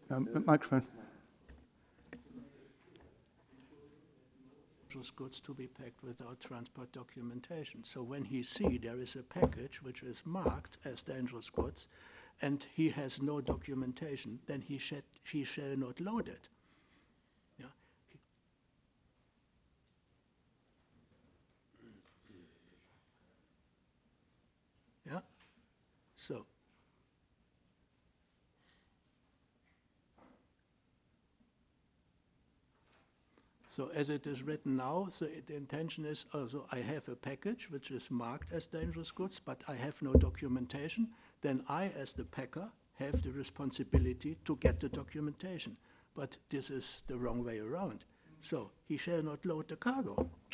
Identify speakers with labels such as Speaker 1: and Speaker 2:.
Speaker 1: The microphone.
Speaker 2: Dangerous goods to be packed without transport documentation. So when he see there is a package which is marked as dangerous goods, and he has no documentation, then he shall not load it. Yeah. Yeah. So. So as it is written now, the intention is also I have a package which is marked as dangerous goods, but I have no documentation. Then I, as the packer, have the responsibility to get the documentation. But this is the wrong way around. So he shall not load the cargo.